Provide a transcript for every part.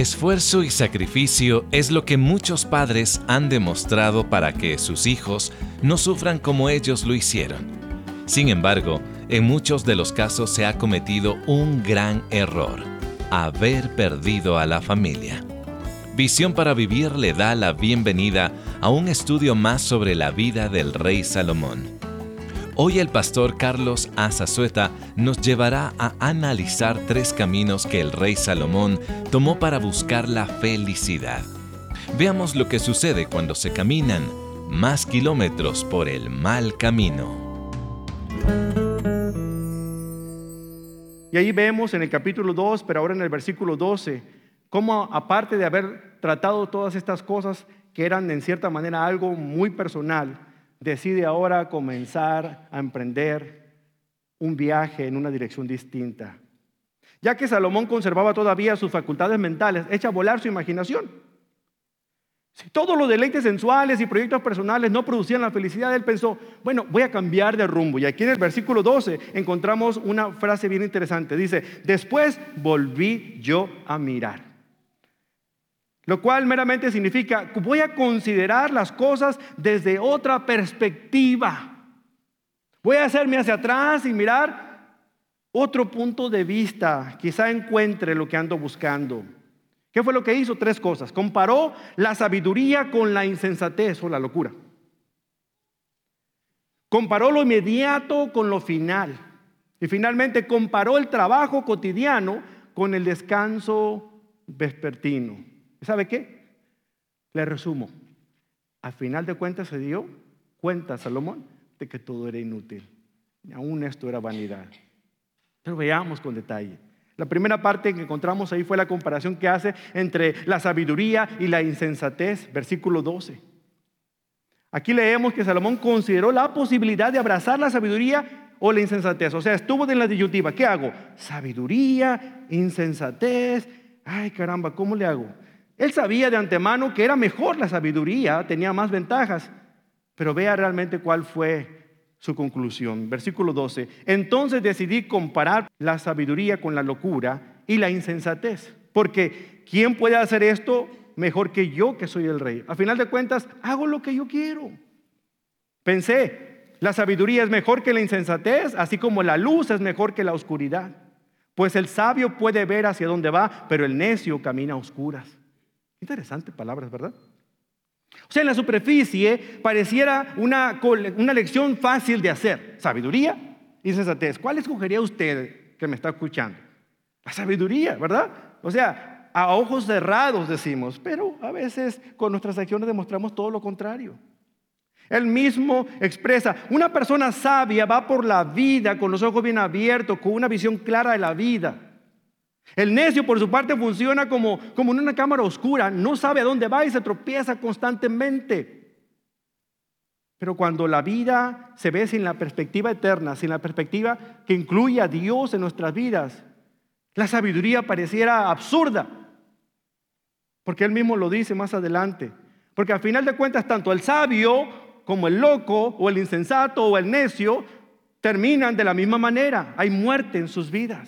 Esfuerzo y sacrificio es lo que muchos padres han demostrado para que sus hijos no sufran como ellos lo hicieron. Sin embargo, en muchos de los casos se ha cometido un gran error: haber perdido a la familia. Visión para Vivir le da la bienvenida a un estudio más sobre la vida del rey Salomón. Hoy el pastor Carlos Azazueta nos llevará a analizar 3 caminos que el rey Salomón tomó para buscar la felicidad. Veamos lo que sucede cuando se caminan más kilómetros por el mal camino. Y ahí vemos en el capítulo 2, pero ahora en el versículo 12, cómo aparte de haber tratado todas estas cosas que eran en cierta manera algo muy personal, decide ahora comenzar a emprender un viaje en una dirección distinta. Ya que Salomón conservaba todavía sus facultades mentales, echa a volar su imaginación. Si todos los deleites sensuales y proyectos personales no producían la felicidad, él pensó, bueno, voy a cambiar de rumbo. Y aquí en el versículo 12 encontramos una frase bien interesante. Dice, después volví yo a mirar. Lo cual meramente significa, voy a considerar las cosas desde otra perspectiva. Voy a hacerme hacia atrás y mirar otro punto de vista. Quizá encuentre lo que ando buscando. ¿Qué fue lo que hizo? 3 cosas. Comparó la sabiduría con la insensatez o la locura. Comparó lo inmediato con lo final. Y finalmente comparó el trabajo cotidiano con el descanso vespertino. ¿Sabe qué? Le resumo. Al final de cuentas se dio cuenta Salomón de que todo era inútil. Aún esto era vanidad. Pero veamos con detalle. La primera parte que encontramos ahí fue la comparación que hace entre la sabiduría y la insensatez, versículo 12. Aquí leemos que Salomón consideró la posibilidad de abrazar la sabiduría o la insensatez. O sea, estuvo en la disyuntiva. ¿Qué hago? Sabiduría, insensatez. Ay, caramba, ¿cómo le hago? Él sabía de antemano que era mejor la sabiduría, tenía más ventajas. Pero vea realmente cuál fue su conclusión. Versículo 12. Entonces decidí comparar la sabiduría con la locura y la insensatez. Porque ¿quién puede hacer esto mejor que yo, que soy el rey? A final de cuentas, hago lo que yo quiero. Pensé, la sabiduría es mejor que la insensatez, así como la luz es mejor que la oscuridad. Pues el sabio puede ver hacia dónde va, pero el necio camina a oscuras. Interesantes palabras, ¿verdad? O sea, en la superficie pareciera una lección fácil de hacer. Sabiduría y sensatez. ¿Cuál escogería usted que me está escuchando? La sabiduría, ¿verdad? O sea, a ojos cerrados decimos, pero a veces con nuestras acciones demostramos todo lo contrario. Él mismo expresa, una persona sabia va por la vida con los ojos bien abiertos, con una visión clara de la vida. El necio, por su parte, funciona como en una cámara oscura, no sabe a dónde va y se tropieza constantemente. Pero cuando la vida se ve sin la perspectiva eterna, sin la perspectiva que incluye a Dios en nuestras vidas, la sabiduría pareciera absurda. Porque él mismo lo dice más adelante. Porque al final de cuentas, tanto el sabio como el loco o el insensato o el necio terminan de la misma manera. Hay muerte en sus vidas.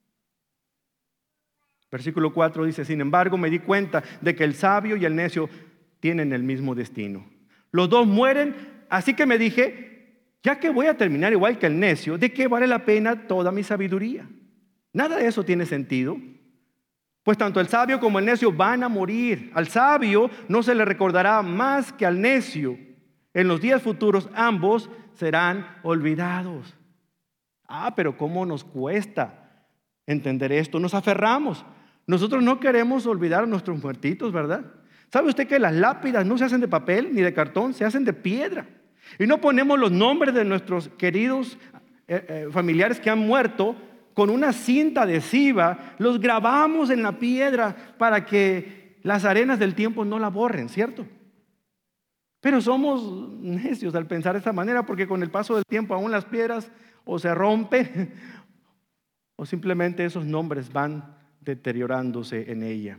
Versículo 4 dice, sin embargo me di cuenta de que el sabio y el necio tienen el mismo destino. Los dos mueren, así que me dije, ya que voy a terminar igual que el necio, ¿de qué vale la pena toda mi sabiduría? Nada de eso tiene sentido. Pues tanto el sabio como el necio van a morir. Al sabio no se le recordará más que al necio. En los días futuros ambos serán olvidados. Pero ¿cómo nos cuesta entender esto? Nos aferramos. Nosotros no queremos olvidar a nuestros muertitos, ¿verdad? ¿Sabe usted que las lápidas no se hacen de papel ni de cartón? Se hacen de piedra. Y no ponemos los nombres de nuestros queridos familiares que han muerto con una cinta adhesiva. Los grabamos en la piedra para que las arenas del tiempo no la borren, ¿cierto? Pero somos necios al pensar de esta manera, porque con el paso del tiempo aún las piedras o se rompen o simplemente esos nombres van deteriorándose en ella.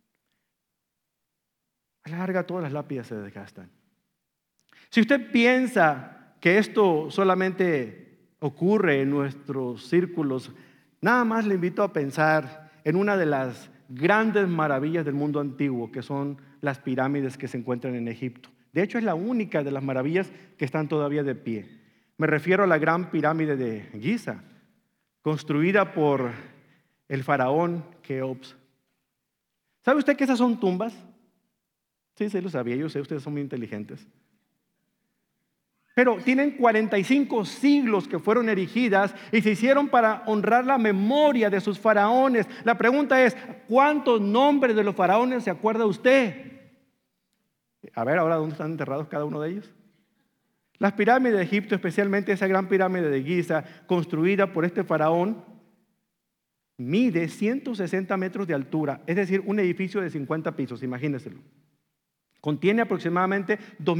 A la larga todas las lápidas se desgastan. Si usted piensa que esto solamente ocurre en nuestros círculos, nada más le invito a pensar en una de las grandes maravillas del mundo antiguo, que son las pirámides que se encuentran en Egipto. De hecho, es la única de las maravillas que están todavía de pie. Me refiero a la gran pirámide de Giza, construida por el faraón Keops. ¿Sabe usted que esas son tumbas? Sí, lo sabía, yo sé, ustedes son muy inteligentes. Pero tienen 45 siglos que fueron erigidas y se hicieron para honrar la memoria de sus faraones. La pregunta es, ¿cuántos nombres de los faraones se acuerda usted? A ver, ahora, ¿dónde están enterrados cada uno de ellos? Las pirámides de Egipto, especialmente esa gran pirámide de Giza, construida por este faraón, mide 160 metros de altura, es decir, un edificio de 50 pisos, imagínenselo. Contiene aproximadamente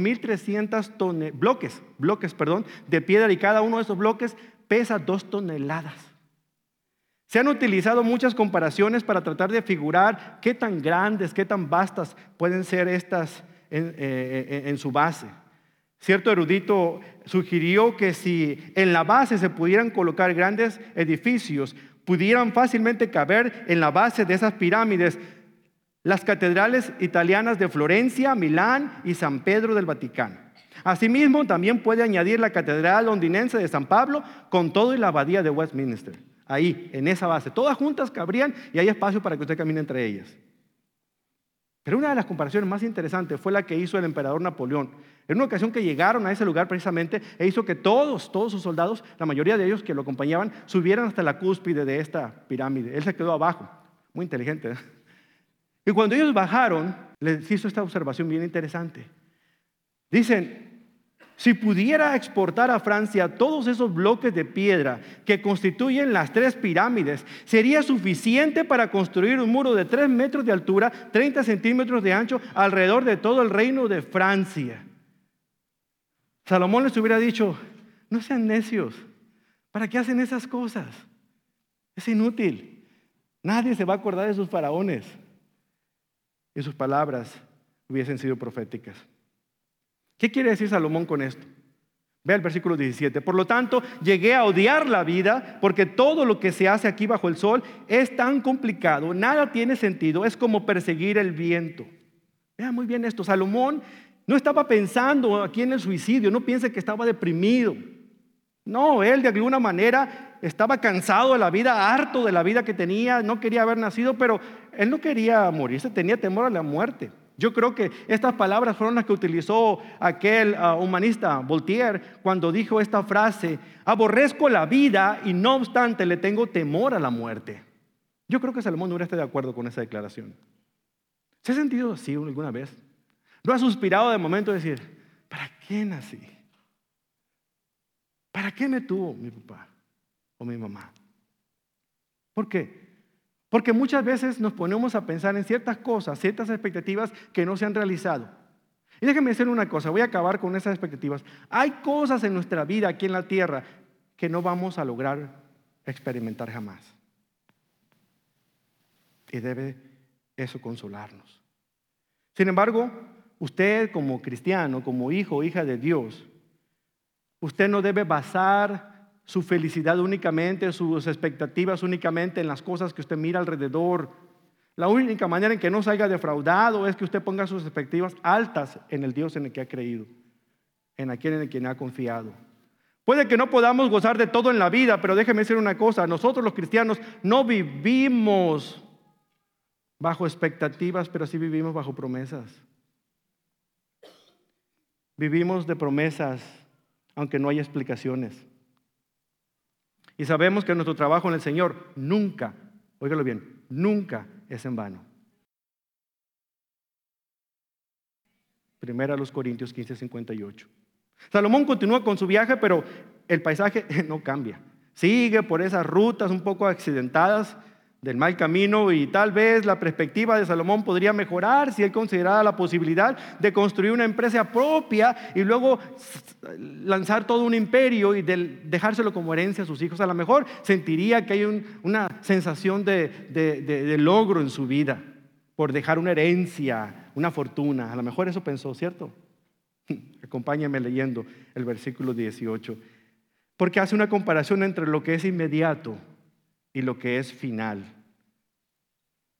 2.300 bloques de piedra y cada uno de esos bloques pesa 2 toneladas. Se han utilizado muchas comparaciones para tratar de figurar qué tan grandes, qué tan vastas pueden ser estas en su base. Cierto erudito sugirió que si en la base se pudieran colocar grandes edificios, pudieran fácilmente caber en la base de esas pirámides las catedrales italianas de Florencia, Milán y San Pedro del Vaticano. Asimismo, también puede añadir la catedral londinense de San Pablo con todo y la abadía de Westminster. Ahí, en esa base, todas juntas cabrían y hay espacio para que usted camine entre ellas. Pero una de las comparaciones más interesantes fue la que hizo el emperador Napoleón. En una ocasión que llegaron a ese lugar precisamente, e hizo que todos sus soldados, la mayoría de ellos que lo acompañaban, subieran hasta la cúspide de esta pirámide. Él se quedó abajo, muy inteligente, ¿eh? Y cuando ellos bajaron, les hizo esta observación bien interesante. Dicen, si pudiera exportar a Francia todos esos bloques de piedra que constituyen las 3 pirámides, sería suficiente para construir un muro de 3 metros de altura, 30 centímetros de ancho, alrededor de todo el reino de Francia. Salomón les hubiera dicho, no sean necios, ¿para qué hacen esas cosas? Es inútil. Nadie se va a acordar de sus faraones. Y sus palabras hubiesen sido proféticas. ¿Qué quiere decir Salomón con esto? Ve el versículo 17. Por lo tanto, llegué a odiar la vida porque todo lo que se hace aquí bajo el sol es tan complicado, nada tiene sentido, es como perseguir el viento. Vean muy bien esto, Salomón no estaba pensando aquí en el suicidio, no piense que estaba deprimido. No, él de alguna manera estaba cansado de la vida, harto de la vida que tenía, no quería haber nacido, pero él no quería morirse, tenía temor a la muerte. Yo creo que estas palabras fueron las que utilizó aquel humanista Voltaire cuando dijo esta frase: aborrezco la vida y no obstante le tengo temor a la muerte. Yo creo que Salomón no está de acuerdo con esa declaración. ¿Se ha sentido así alguna vez? ¿No ha suspirado de momento de decir, ¿para qué nací? ¿Para qué me tuvo mi papá o mi mamá? ¿Por qué? Porque muchas veces nos ponemos a pensar en ciertas cosas, ciertas expectativas que no se han realizado. Y déjenme decir una cosa, voy a acabar con esas expectativas. Hay cosas en nuestra vida aquí en la tierra que no vamos a lograr experimentar jamás. Y debe eso consolarnos. Sin embargo, usted como cristiano, como hijo o hija de Dios, usted no debe basar su felicidad únicamente, sus expectativas únicamente en las cosas que usted mira alrededor. La única manera en que no salga defraudado es que usted ponga sus expectativas altas en el Dios en el que ha creído, en aquel en el quien ha confiado. Puede que no podamos gozar de todo en la vida, pero déjeme decir una cosa, nosotros los cristianos no vivimos bajo expectativas, pero sí vivimos bajo promesas. Vivimos de promesas, aunque no haya explicaciones. Y sabemos que nuestro trabajo en el Señor nunca, óigalo bien, nunca es en vano. 1 Corintios 15:58. Salomón continúa con su viaje, pero el paisaje no cambia. Sigue por esas rutas un poco accidentadas del mal camino y tal vez la perspectiva de Salomón podría mejorar si él considerara la posibilidad de construir una empresa propia y luego lanzar todo un imperio y dejárselo como herencia a sus hijos. A lo mejor sentiría que hay una sensación de logro en su vida por dejar una herencia, una fortuna. A lo mejor eso pensó, ¿cierto? Acompáñame leyendo el versículo 18, porque hace una comparación entre lo que es inmediato y lo que es final.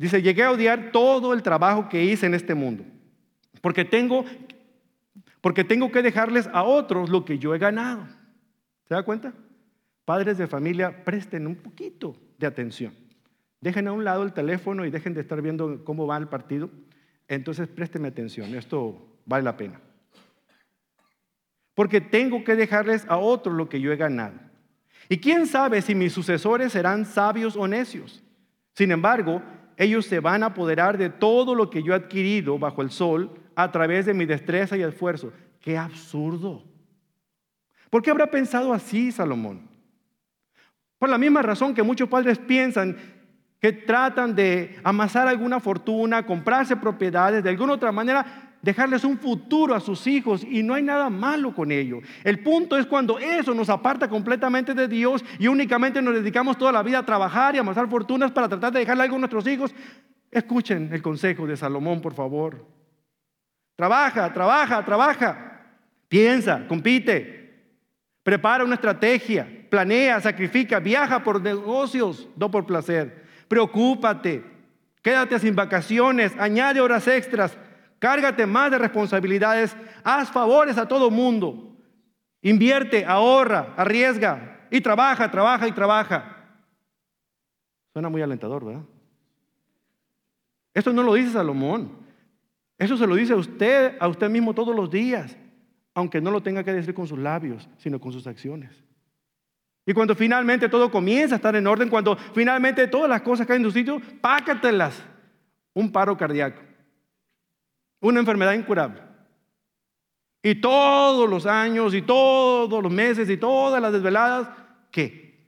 Dice, llegué a odiar todo el trabajo que hice en este mundo, porque tengo que dejarles a otros lo que yo he ganado. ¿Se da cuenta? Padres de familia, presten un poquito de atención. Dejen a un lado el teléfono y dejen de estar viendo cómo va el partido. Entonces, présteme atención, esto vale la pena. Porque tengo que dejarles a otros lo que yo he ganado. Y quién sabe si mis sucesores serán sabios o necios. Sin embargo, ellos se van a apoderar de todo lo que yo he adquirido bajo el sol a través de mi destreza y esfuerzo. ¡Qué absurdo! ¿Por qué habrá pensado así Salomón? Por la misma razón que muchos padres piensan que tratan de amasar alguna fortuna, comprarse propiedades, de alguna otra manera dejarles un futuro a sus hijos, y no hay nada malo con ello. El punto es cuando eso nos aparta completamente de Dios y únicamente nos dedicamos toda la vida a trabajar y amasar fortunas para tratar de dejarle algo a nuestros hijos. Escuchen el consejo de Salomón, por favor. Trabaja, trabaja, trabaja. Piensa, compite. Prepara una estrategia, planea, sacrifica, viaja por negocios, no por placer. Preocúpate, quédate sin vacaciones, añade horas extras, cárgate más de responsabilidades, haz favores a todo mundo, invierte, ahorra, arriesga y trabaja, trabaja y trabaja. Suena muy alentador, ¿verdad? Esto no lo dice Salomón, eso se lo dice a usted mismo todos los días, aunque no lo tenga que decir con sus labios, sino con sus acciones. Y cuando finalmente todo comienza a estar en orden, cuando finalmente todas las cosas caen en su sitio, pácatelas. Un paro cardíaco, una enfermedad incurable. Y todos los años, y todos los meses, y todas las desveladas, ¿qué?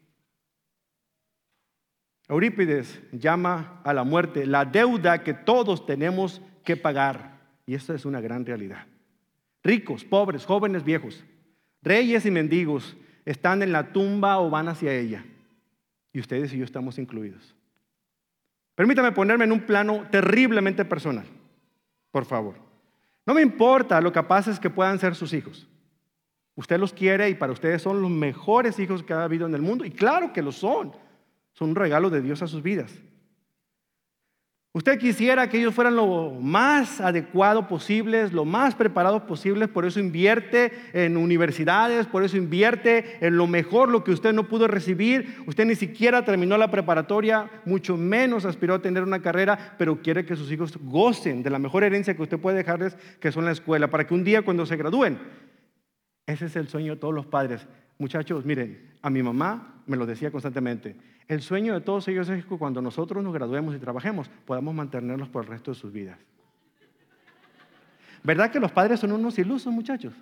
Eurípides llama a la muerte la deuda que todos tenemos que pagar. Y esta es una gran realidad. Ricos, pobres, jóvenes, viejos, reyes y mendigos están en la tumba o van hacia ella. Y ustedes y yo estamos incluidos. Permítame ponerme en un plano terriblemente personal, por favor. No me importa lo capaces que puedan ser sus hijos. Usted los quiere y para ustedes son los mejores hijos que ha habido en el mundo. Y claro que lo son. Son un regalo de Dios a sus vidas. Usted quisiera que ellos fueran lo más adecuado posible, lo más preparados posibles, por eso invierte en universidades, por eso invierte en lo mejor, lo que usted no pudo recibir. Usted ni siquiera terminó la preparatoria, mucho menos aspiró a tener una carrera, pero quiere que sus hijos gocen de la mejor herencia que usted puede dejarles, que son la escuela, para que un día cuando se gradúen, ese es el sueño de todos los padres. Muchachos, miren, a mi mamá me lo decía constantemente. El sueño de todos ellos es que cuando nosotros nos graduemos y trabajemos, podamos mantenerlos por el resto de sus vidas. ¿Verdad que los padres son unos ilusos, muchachos?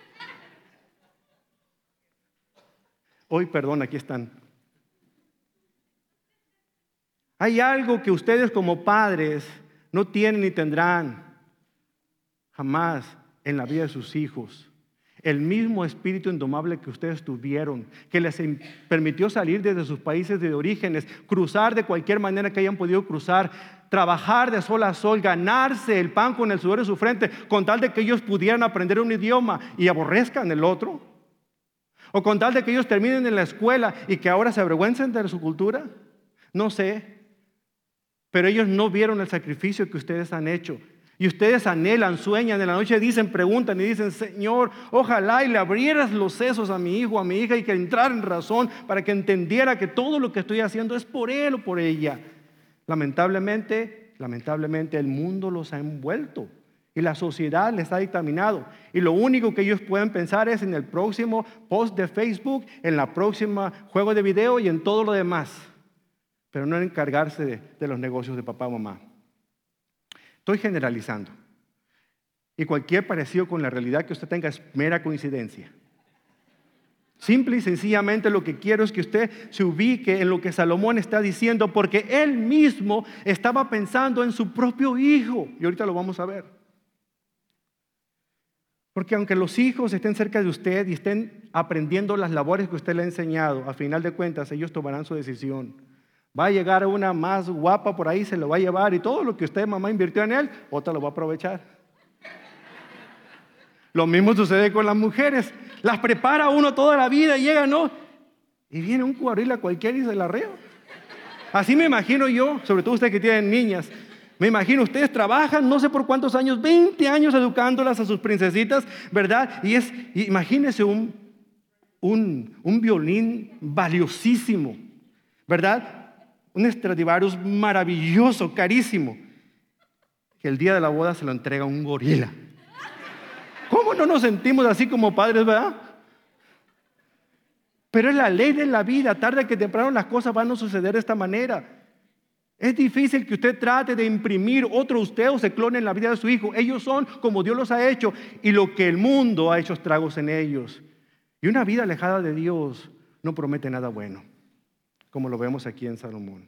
Hoy, perdón, aquí están. Hay algo que ustedes como padres no tienen ni tendrán jamás en la vida de sus hijos. El mismo espíritu indomable que ustedes tuvieron, que les permitió salir desde sus países de orígenes, cruzar de cualquier manera que hayan podido cruzar, trabajar de sol a sol, ganarse el pan con el sudor de su frente, con tal de que ellos pudieran aprender un idioma y aborrezcan el otro, o con tal de que ellos terminen en la escuela y que ahora se avergüencen de su cultura. No sé, pero ellos no vieron el sacrificio que ustedes han hecho. Y ustedes anhelan, sueñan, en la noche dicen, preguntan y dicen, Señor, ojalá y le abrieras los sesos a mi hijo, a mi hija, y que entrara en razón para que entendiera que todo lo que estoy haciendo es por él o por ella. Lamentablemente el mundo los ha envuelto y la sociedad les ha dictaminado. Y lo único que ellos pueden pensar es en el próximo post de Facebook, en la próxima juego de video y en todo lo demás. Pero no en encargarse de los negocios de papá o mamá. Estoy generalizando. Y cualquier parecido con la realidad que usted tenga es mera coincidencia. Simple y sencillamente lo que quiero es que usted se ubique en lo que Salomón está diciendo, porque él mismo estaba pensando en su propio hijo. Y ahorita lo vamos a ver. Porque aunque los hijos estén cerca de usted y estén aprendiendo las labores que usted le ha enseñado, a final de cuentas ellos tomarán su decisión. Va a llegar una más guapa por ahí, se lo va a llevar, y todo lo que usted, mamá, invirtió en él, otra lo va a aprovechar. Lo mismo sucede con las mujeres. Las prepara uno toda la vida y llega, ¿no? Y viene un cuadril a cualquiera y se la arrea. Así me imagino yo, sobre todo ustedes que tienen niñas. Me imagino, ustedes trabajan no sé por cuántos años, 20 años educándolas a sus princesitas, ¿verdad? Imagínense un violín valiosísimo, ¿verdad? Un Stradivarius maravilloso, carísimo, que el día de la boda se lo entrega un gorila. ¿Cómo no nos sentimos así como padres, verdad? Pero es la ley de la vida, tarde que temprano las cosas van a suceder de esta manera. Es difícil que usted trate de imprimir otro usted o se clone en la vida de su hijo. Ellos son como Dios los ha hecho y lo que el mundo ha hecho estragos en ellos. Y una vida alejada de Dios no promete nada bueno, como lo vemos aquí en Salomón.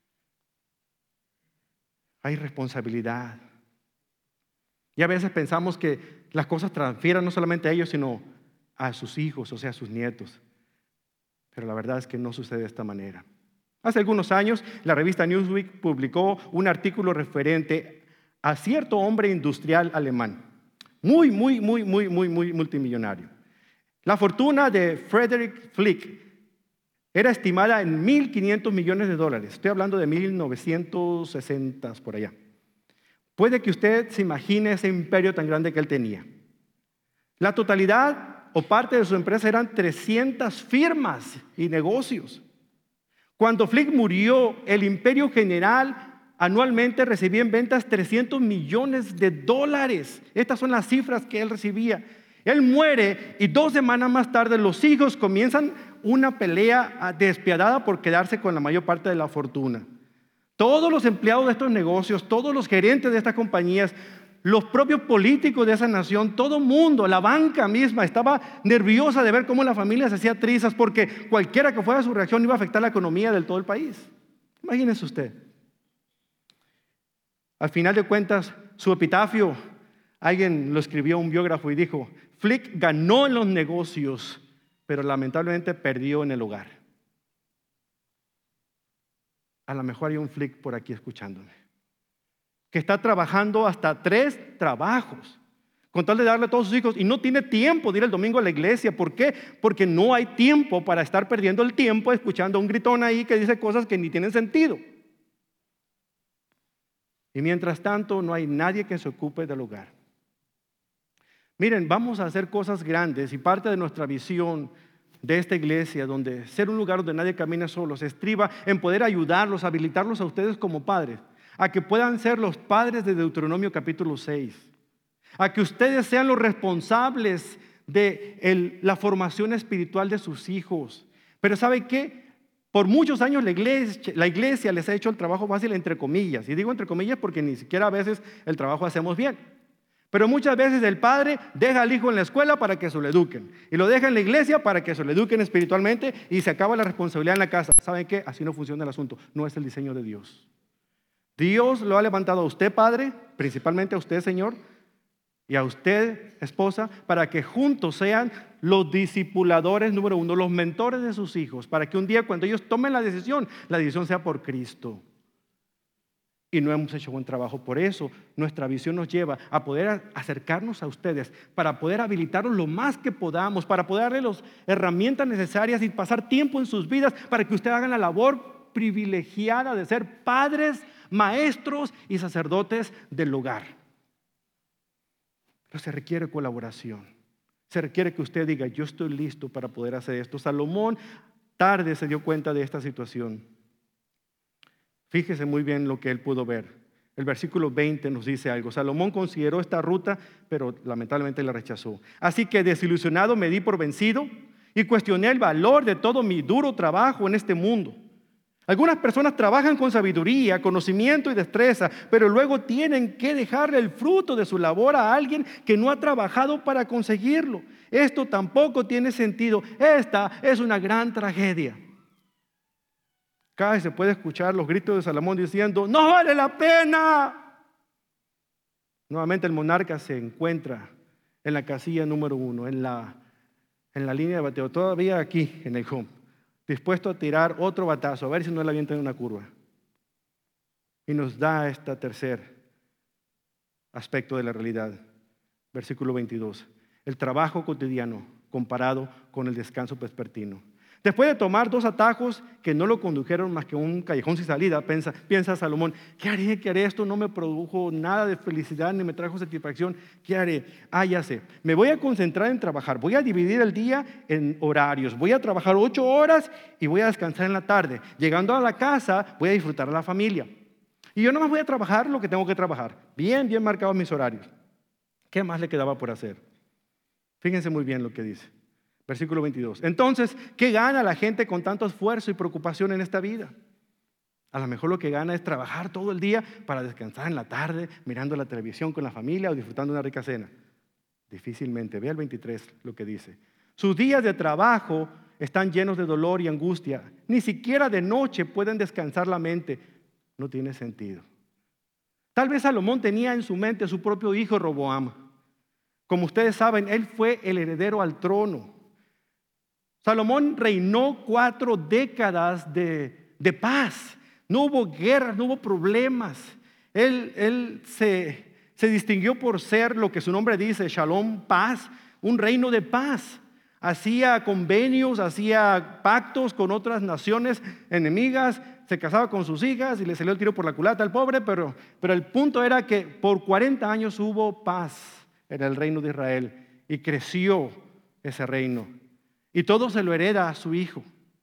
Hay responsabilidad. Y a veces pensamos que las cosas transfieran no solamente a ellos, sino a sus hijos, o sea, a sus nietos. Pero la verdad es que no sucede de esta manera. Hace algunos años, la revista Newsweek publicó un artículo referente a cierto hombre industrial alemán, muy multimillonario. La fortuna de Friedrich Flick era estimada en $1.500 millones. Estoy hablando de 1960 por allá. Puede que usted se imagine ese imperio tan grande que él tenía. La totalidad o parte de su empresa eran 300 firmas y negocios. Cuando Flick murió, el imperio general anualmente recibía en ventas $300 millones. Estas son las cifras que él recibía. Él muere y 2 semanas más tarde los hijos comienzan una pelea despiadada por quedarse con la mayor parte de la fortuna. Todos los empleados de estos negocios, todos los gerentes de estas compañías, los propios políticos de esa nación, todo el mundo, la banca misma estaba nerviosa de ver cómo la familia se hacía trizas porque cualquiera que fuera su reacción iba a afectar la economía de todo el país. Imagínese usted. Al final de cuentas, su epitafio, alguien lo escribió, un biógrafo, y dijo: Flick ganó en los negocios, pero lamentablemente perdió en el hogar. A lo mejor hay un Flick por aquí escuchándome, que está trabajando hasta 3 trabajos, con tal de darle a todos sus hijos, y no tiene tiempo de ir el domingo a la iglesia. ¿Por qué? Porque no hay tiempo para estar perdiendo el tiempo escuchando a un gritón ahí que dice cosas que ni tienen sentido. Y mientras tanto no hay nadie que se ocupe del hogar. Miren, vamos a hacer cosas grandes y parte de nuestra visión de esta iglesia, donde ser un lugar donde nadie camina solo, se estriba en poder ayudarlos, habilitarlos a ustedes como padres, a que puedan ser los padres de Deuteronomio capítulo 6, a que ustedes sean los responsables de la formación espiritual de sus hijos. Pero ¿sabe qué? Por muchos años la iglesia les ha hecho el trabajo fácil, entre comillas, y digo entre comillas porque ni siquiera a veces el trabajo hacemos bien. Pero muchas veces el padre deja al hijo en la escuela para que se lo eduquen, y lo deja en la iglesia para que se lo eduquen espiritualmente, y se acaba la responsabilidad en la casa. ¿Saben qué? Así no funciona el asunto. No es el diseño de Dios. Dios lo ha levantado a usted, padre, principalmente a usted, señor, y a usted, esposa, para que juntos sean los discipuladores número 1, los mentores de sus hijos, para que un día cuando ellos tomen la decisión sea por Cristo. Y no hemos hecho buen trabajo. Por eso nuestra visión nos lleva a poder acercarnos a ustedes, para poder habilitarlos lo más que podamos, para poder darles las herramientas necesarias y pasar tiempo en sus vidas para que ustedes hagan la labor privilegiada de ser padres, maestros y sacerdotes del hogar. Pero se requiere colaboración. Se requiere que usted diga: yo estoy listo para poder hacer esto. Salomón tarde se dio cuenta de esta situación. Fíjese muy bien lo que él pudo ver. El versículo 20 nos dice algo. Salomón consideró esta ruta, pero lamentablemente la rechazó. Así que desilusionado me di por vencido y cuestioné el valor de todo mi duro trabajo en este mundo. Algunas personas trabajan con sabiduría, conocimiento y destreza, pero luego tienen que dejarle el fruto de su labor a alguien que no ha trabajado para conseguirlo. Esto tampoco tiene sentido. Esta es una gran tragedia. Cada vez se puede escuchar los gritos de Salomón diciendo: ¡no vale la pena! Nuevamente el monarca se encuentra en la casilla número 1, en la línea de bateo, todavía aquí en el home, dispuesto a tirar otro batazo, a ver si no le avientan en una curva. Y nos da este tercer aspecto de la realidad. Versículo 22. El trabajo cotidiano comparado con el descanso vespertino. Después de tomar 2 atajos que no lo condujeron más que a un callejón sin salida, piensa Salomón, ¿qué haré? ¿Qué haré? Esto no me produjo nada de felicidad ni me trajo satisfacción. ¿Qué haré? Ya sé. Me voy a concentrar en trabajar. Voy a dividir el día en horarios. Voy a trabajar 8 horas y voy a descansar en la tarde. Llegando a la casa, voy a disfrutar a la familia. Y yo nomás voy a trabajar lo que tengo que trabajar. Bien marcados mis horarios. ¿Qué más le quedaba por hacer? Fíjense muy bien lo que dice. Versículo 22. Entonces, ¿qué gana la gente con tanto esfuerzo y preocupación en esta vida? A lo mejor lo que gana es trabajar todo el día para descansar en la tarde, mirando la televisión con la familia o disfrutando una rica cena. Difícilmente. Ve el 23 lo que dice. Sus días de trabajo están llenos de dolor y angustia. Ni siquiera de noche pueden descansar la mente. No tiene sentido. Tal vez Salomón tenía en su mente a su propio hijo Roboam. Como ustedes saben, él fue el heredero al trono. Salomón reinó 4 décadas de paz. No hubo guerras, no hubo problemas. Él se distinguió por ser lo que su nombre dice, Shalom, paz, un reino de paz. Hacía convenios, hacía pactos con otras naciones enemigas, se casaba con sus hijas y le salió el tiro por la culata al pobre, pero el punto era que por 40 años hubo paz en el reino de Israel y creció ese reino. Y todo se lo hereda a su hijo.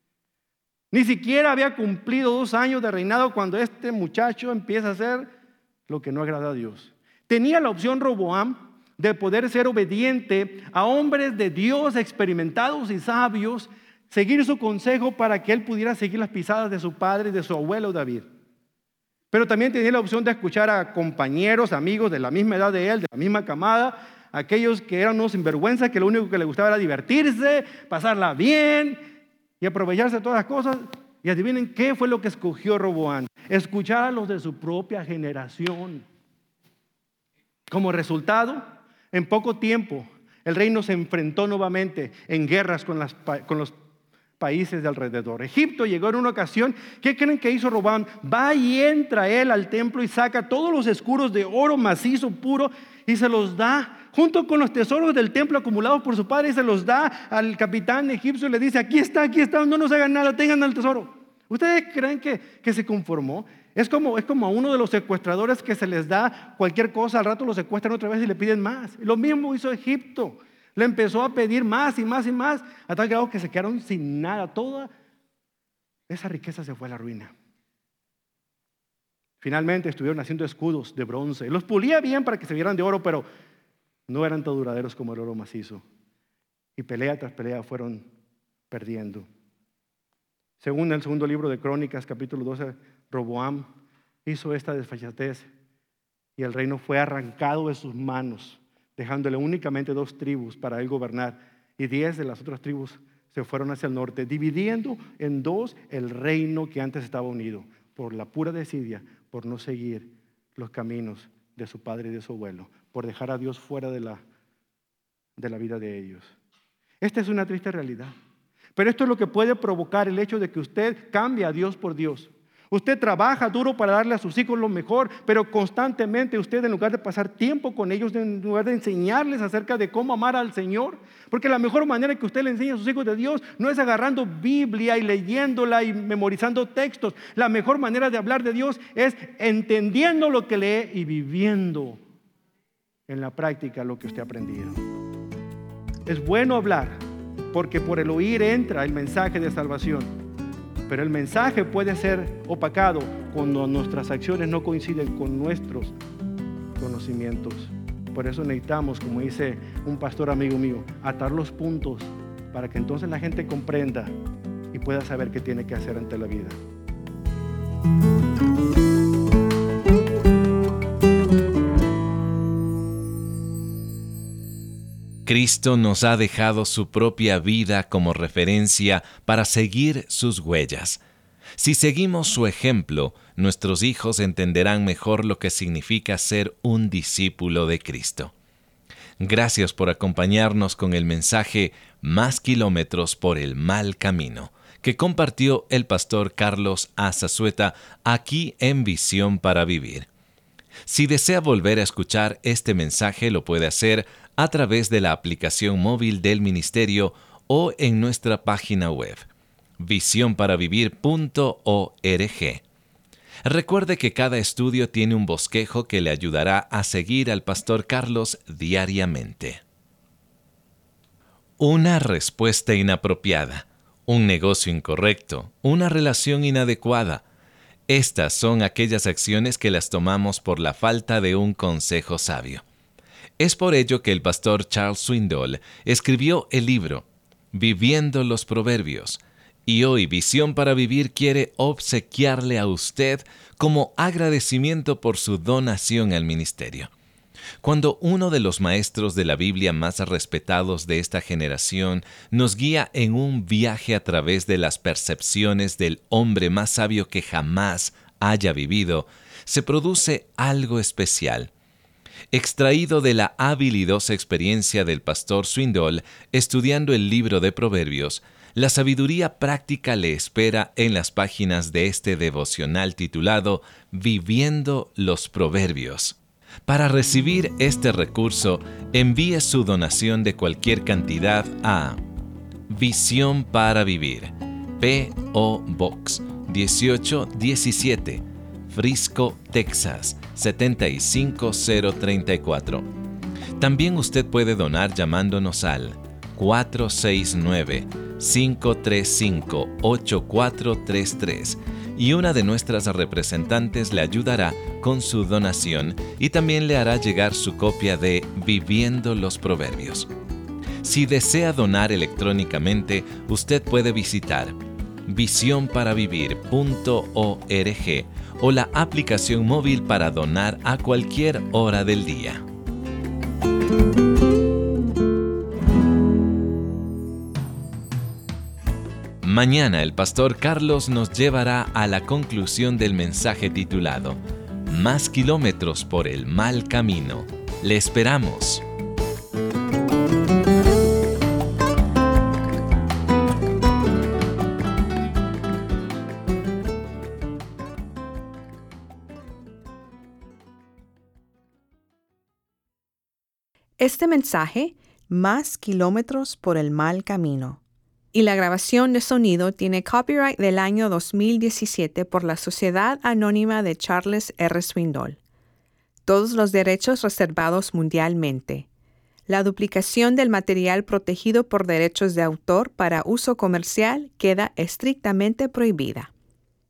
Ni siquiera había cumplido 2 años de reinado cuando este muchacho empieza a hacer lo que no agrada a Dios. Tenía la opción Roboam de poder ser obediente a hombres de Dios experimentados y sabios, seguir su consejo para que él pudiera seguir las pisadas de su padre y de su abuelo David. Pero también tenía la opción de escuchar a compañeros, amigos de la misma edad de él, de la misma camada, aquellos que eran unos sinvergüenza, que lo único que les gustaba era divertirse, pasarla bien y aprovecharse de todas las cosas. Y adivinen qué fue lo que escogió Roboam: escuchar a los de su propia generación. Como resultado, en poco tiempo, el reino se enfrentó nuevamente en guerras con los países de alrededor. Egipto llegó en una ocasión. ¿Qué creen que hizo Roboam? Va y entra él al templo y saca todos los escudos de oro macizo puro y se los da junto con los tesoros del templo acumulados por su padre, y se los da al capitán egipcio y le dice: aquí está, no nos hagan nada, tengan el tesoro. ¿Ustedes creen que se conformó? Es como a uno de los secuestradores que se les da cualquier cosa, al rato lo secuestran otra vez y le piden más. Lo mismo hizo Egipto. Le empezó a pedir más y más y más, a tal grado que se quedaron sin nada. Toda esa riqueza se fue a la ruina. Finalmente estuvieron haciendo escudos de bronce. Los pulía bien para que se vieran de oro, pero no eran tan duraderos como el oro macizo. Y pelea tras pelea fueron perdiendo. Según el segundo libro de Crónicas, capítulo 12, Roboam hizo esta desfachatez y el reino fue arrancado de sus manos, dejándole únicamente 2 tribus para él gobernar, y 10 de las otras tribus se fueron hacia el norte, dividiendo en 2 el reino que antes estaba unido, por la pura desidia, por no seguir los caminos de su padre y de su abuelo, por dejar a Dios fuera de la vida de ellos. Esta es una triste realidad, pero esto es lo que puede provocar el hecho de que usted cambie a Dios por Dios. Usted trabaja duro para darle a sus hijos lo mejor, pero constantemente usted, en lugar de pasar tiempo con ellos, en lugar de enseñarles acerca de cómo amar al Señor, porque la mejor manera que usted le enseñe a sus hijos de Dios no es agarrando Biblia y leyéndola y memorizando textos. La mejor manera de hablar de Dios es entendiendo lo que lee y viviendo en la práctica lo que usted ha aprendido. Es bueno hablar, porque por el oír entra el mensaje de salvación. Pero el mensaje puede ser opacado cuando nuestras acciones no coinciden con nuestros conocimientos. Por eso necesitamos, como dice un pastor amigo mío, atar los puntos para que entonces la gente comprenda y pueda saber qué tiene que hacer ante la vida. Cristo nos ha dejado su propia vida como referencia para seguir sus huellas. Si seguimos su ejemplo, nuestros hijos entenderán mejor lo que significa ser un discípulo de Cristo. Gracias por acompañarnos con el mensaje Más kilómetros por el mal camino, que compartió el pastor Carlos A. Zazueta aquí en Visión para Vivir. Si desea volver a escuchar este mensaje, lo puede hacer a través de la aplicación móvil del ministerio o en nuestra página web. visionparavivir.org. Recuerde que cada estudio tiene un bosquejo que le ayudará a seguir al Pastor Carlos diariamente. Una respuesta inapropiada, un negocio incorrecto, una relación inadecuada. Estas son aquellas acciones que las tomamos por la falta de un consejo sabio. Es por ello que el pastor Charles Swindoll escribió el libro Viviendo los Proverbios, y hoy Visión para Vivir quiere obsequiarle a usted como agradecimiento por su donación al ministerio. Cuando uno de los maestros de la Biblia más respetados de esta generación nos guía en un viaje a través de las percepciones del hombre más sabio que jamás haya vivido, se produce algo especial. Extraído de la habilidosa experiencia del pastor Swindoll estudiando el libro de Proverbios, la sabiduría práctica le espera en las páginas de este devocional titulado Viviendo los Proverbios. Para recibir este recurso, envíe su donación de cualquier cantidad a Visión para Vivir, P.O. Box 1817, Frisco, Texas 75034. También usted puede donar llamándonos al 469-535-8433 y una de nuestras representantes le ayudará con su donación y también le hará llegar su copia de Viviendo los Proverbios. Si desea donar electrónicamente, usted puede visitar visionparavivir.org o la aplicación móvil para donar a cualquier hora del día. Mañana el pastor Carlos nos llevará a la conclusión del mensaje titulado Más kilómetros por el mal camino. Le esperamos. Este mensaje, Más kilómetros por el mal camino, y la grabación de sonido tiene copyright del año 2017 por la Sociedad Anónima de Charles R. Swindoll. Todos los derechos reservados mundialmente. La duplicación del material protegido por derechos de autor para uso comercial queda estrictamente prohibida.